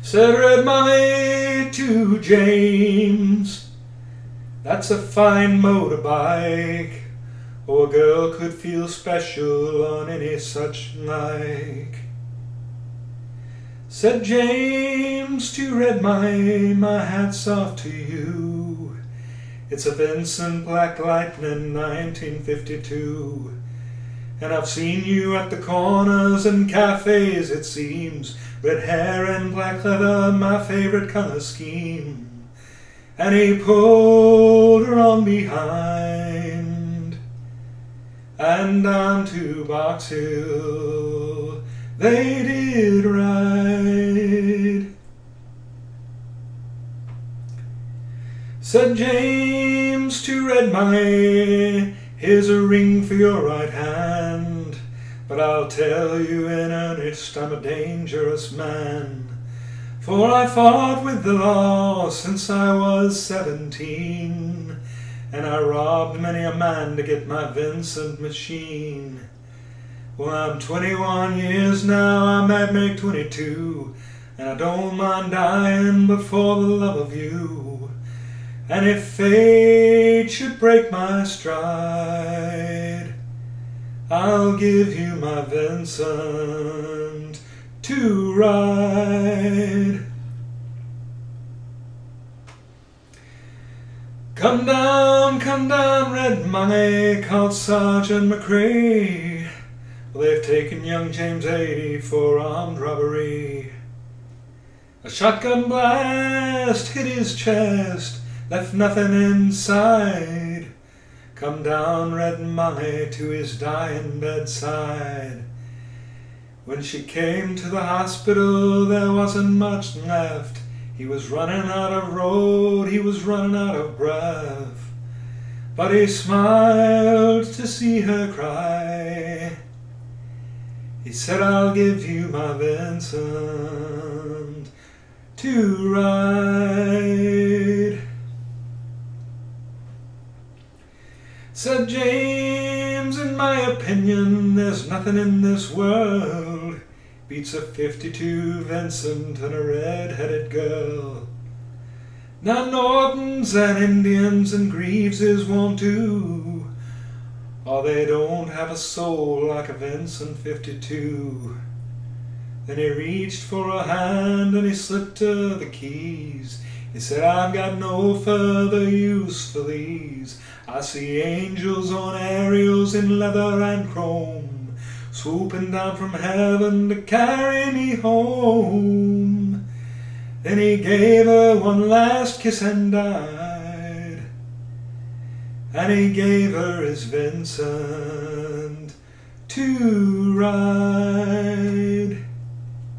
Said Red Money to James, "That's a fine motorbike. Oh, a girl could feel special on any such like." Said James to Red Money, "My hat's off to you. It's a Vincent Black Lightning 1952. And I've seen you at the corners and cafes, it seems. Red hair and black leather, my favorite color scheme." And he pulled her on behind, and down to Box Hill they did ride. Said James to Red Money, "Here's a ring for your right hand, but I'll tell you in earnest I'm a dangerous man. For I fought with the law since I was 17, and I robbed many a man to get my Vincent machine. Well, I'm 21 years now, I might make 22, and I don't mind dying but for the love of you. And if fate should break my stride, I'll give you my Vincent to ride." Come down, Red Money," called Sergeant McCree. "Well, they've taken young James 80 for armed robbery. A shotgun blast hit his chest, left nothing inside. Come down, Red Money, to his dying bedside. When she came to the hospital, there wasn't much left. He was running out of road, he was running out of breath. But he smiled to see her cry. He said, "I'll give you my Vincent to ride." Said James, "In my opinion, there's nothing in this world beats a 52 Vincent and a red-headed girl. Now Nortons and Indians and Greaveses won't do, or they don't have a soul like a Vincent 52. Then he reached for a hand and he slipped her the keys. He said, "I've got no further use for these. I see angels on aerials in leather and chrome, swooping down from heaven to carry me home." Then he gave her one last kiss and died, and he gave her his Vincent to ride.